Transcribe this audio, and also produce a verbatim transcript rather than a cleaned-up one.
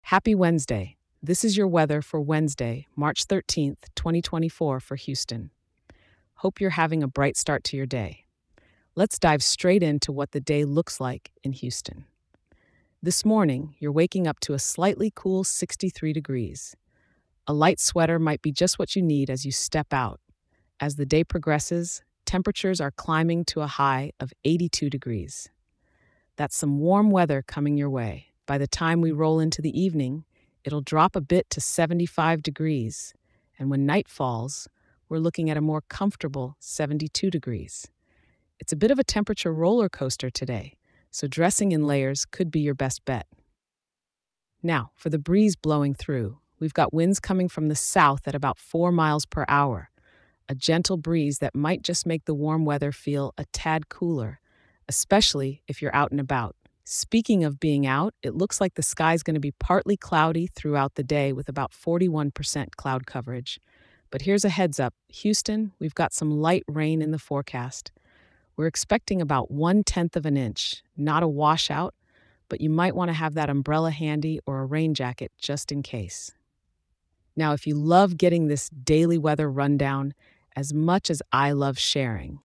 Happy Wednesday. This is your weather for Wednesday, March thirteenth, twenty twenty-four for Houston. Hope you're having a bright start to your day. Let's dive straight into what the day looks like in Houston. This morning, you're waking up to a slightly cool sixty-three degrees. A light sweater might be just what you need as you step out. As the day progresses, temperatures are climbing to a high of eighty-two degrees. That's some warm weather coming your way. By the time we roll into the evening, it'll drop a bit to seventy-five degrees. And when night falls, we're looking at a more comfortable seventy-two degrees. It's a bit of a temperature roller coaster today, so dressing in layers could be your best bet. Now, for the breeze blowing through, we've got winds coming from the south at about four miles per hour, a gentle breeze that might just make the warm weather feel a tad cooler, especially if you're out and about. Speaking of being out, it looks like the sky's going to be partly cloudy throughout the day with about forty-one percent cloud coverage. But here's a heads up. Houston, we've got some light rain in the forecast. We're expecting about one-tenth of an inch, not a washout, but you might want to have that umbrella handy or a rain jacket just in case. Now, if you love getting this daily weather rundown as much as I love sharing,